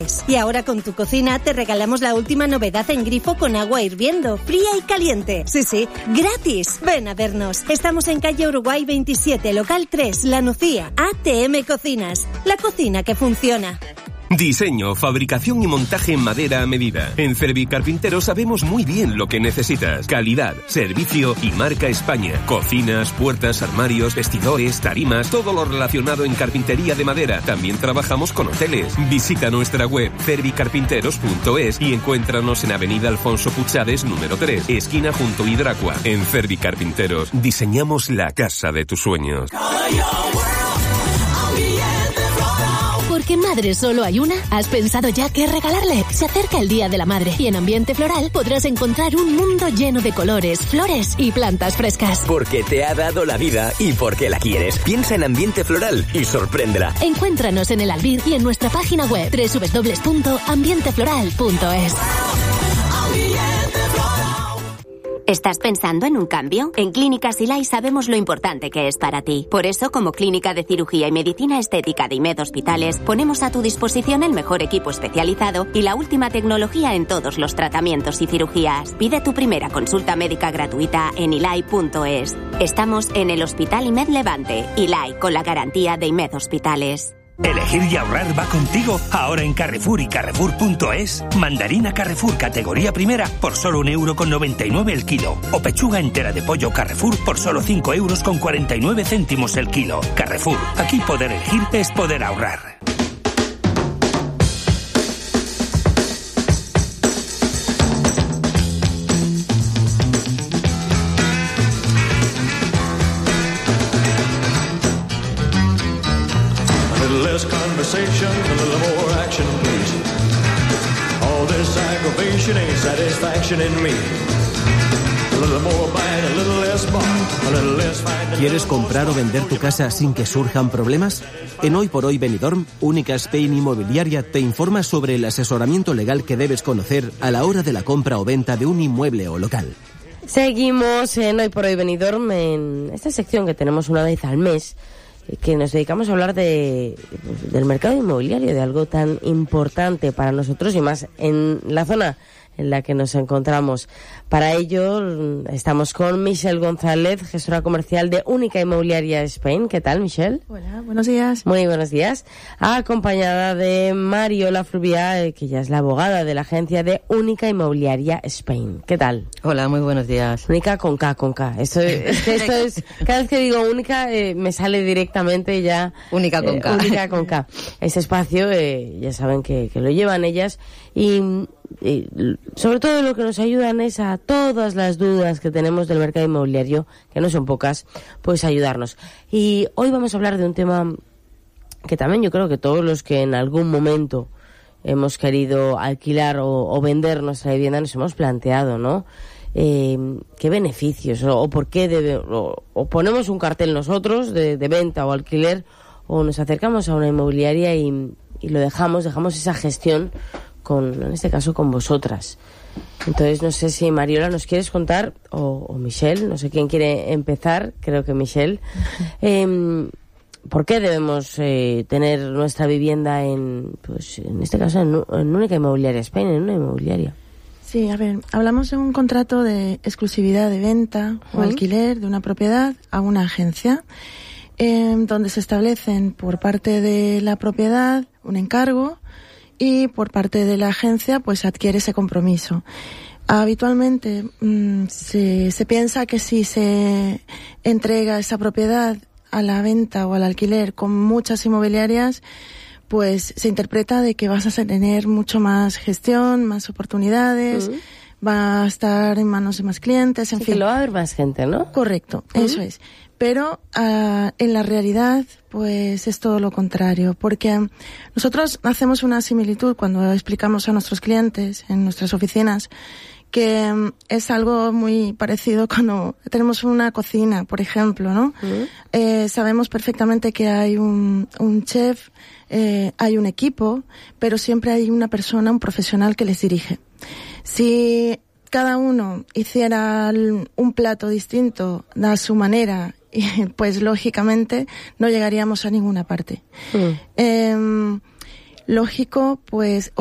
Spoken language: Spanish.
grifo.es. Y ahora con tu cocina te regalamos la última novedad en grifo con agua hirviendo, fría y caliente. Sí, gratis. Ven a vernos. Estamos en calle Uruguay 27, local 3, La Nucía. ATM Cocinas. La cocina que funciona. Diseño, fabricación y montaje en madera a medida. En Cervi Carpinteros sabemos muy bien lo que necesitas. Calidad, servicio y marca España. Cocinas, puertas, armarios, vestidores, tarimas, todo lo relacionado en carpintería de madera. También trabajamos con hoteles. Visita nuestra web cervicarpinteros.es y encuéntranos en Avenida Alfonso Puchades, número 3, esquina junto a Hidracua. En Cervi Carpinteros diseñamos la casa de tus sueños. Porque madre solo hay una, ¿has pensado ya qué regalarle? Se acerca el Día de la Madre y en Ambiente Floral podrás encontrar un mundo lleno de colores, flores y plantas frescas. Porque te ha dado la vida y porque la quieres. Piensa en Ambiente Floral y sorpréndela. Encuéntranos en el Albir y en nuestra página web www.ambientefloral.es. ¿Estás pensando en un cambio? En Clínica Silay sabemos lo importante que es para ti. Por eso, como Clínica de Cirugía y Medicina Estética de IMED Hospitales, ponemos a tu disposición el mejor equipo especializado y la última tecnología en todos los tratamientos y cirugías. Pide tu primera consulta médica gratuita en ilay.es. Estamos en el Hospital IMED Levante. Ilay, con la garantía de IMED Hospitales. Elegir y ahorrar va contigo. Ahora en Carrefour y Carrefour.es. Mandarina Carrefour categoría primera por solo 1,99 € el kilo. O pechuga entera de pollo Carrefour por solo 5,49 € el kilo. Carrefour. Aquí poder elegir es poder ahorrar. Conversation, a little more action, please. All this aggravation ain't satisfaction in me. A little more bite, a little less bark, a little less fight. ¿Quieres comprar o vender tu casa sin que surjan problemas? En Hoy por Hoy Benidorm, Única Spain Inmobiliaria te informa sobre el asesoramiento legal que debes conocer a la hora de la compra o venta de un inmueble o local. Seguimos en Hoy por Hoy Benidorm, en esta sección que tenemos una vez al mes, que nos dedicamos a hablar del mercado inmobiliario, de algo tan importante para nosotros y más en la zona en la que nos encontramos. Para ello estamos con Michelle González, gestora comercial de Única Inmobiliaria Spain. ¿Qué tal, Michelle? Hola, buenos días. Muy buenos días. Acompañada de Mariola Fluviá, que ya es la abogada de la agencia de Única Inmobiliaria Spain. ¿Qué tal? Hola, muy buenos días. Única con K. Esto es cada vez que digo única me sale directamente ya Única con K. Única con K. Este espacio ya saben que lo llevan ellas y sobre todo lo que nos ayudan es a todas las dudas que tenemos del mercado inmobiliario, que no son pocas, pues ayudarnos. Y hoy vamos a hablar de un tema que también yo creo que todos los que en algún momento hemos querido alquilar o vender nuestra vivienda nos hemos planteado, ¿no? ¿Qué beneficios o por qué o ponemos un cartel nosotros de venta o alquiler, o nos acercamos a una inmobiliaria y lo dejamos esa gestión en este caso con vosotras. Entonces no sé si Mariola nos quieres contar o Michelle, no sé quién quiere empezar, creo que Michelle, ¿por qué debemos tener nuestra vivienda en este caso en Única Inmobiliaria Spain, en una inmobiliaria? Sí, a ver, hablamos de un contrato de exclusividad de venta o alquiler de una propiedad a una agencia, donde se establecen por parte de la propiedad un encargo y por parte de la agencia pues adquiere ese compromiso. Habitualmente se piensa que si se entrega esa propiedad a la venta o al alquiler con muchas inmobiliarias, pues se interpreta de que vas a tener mucho más gestión, más oportunidades, va a estar en manos de más clientes, en fin. Que lo va a haber más gente, ¿no? Correcto, eso es. Pero en la realidad, pues es todo lo contrario, porque nosotros hacemos una similitud cuando explicamos a nuestros clientes en nuestras oficinas que es algo muy parecido cuando tenemos una cocina, por ejemplo, ¿no? Sabemos perfectamente que hay un chef, hay un equipo, pero siempre hay una persona, un profesional que les dirige. Si cada uno hiciera un plato distinto a su manera, pues lógicamente no llegaríamos a ninguna parte. Lógico, pues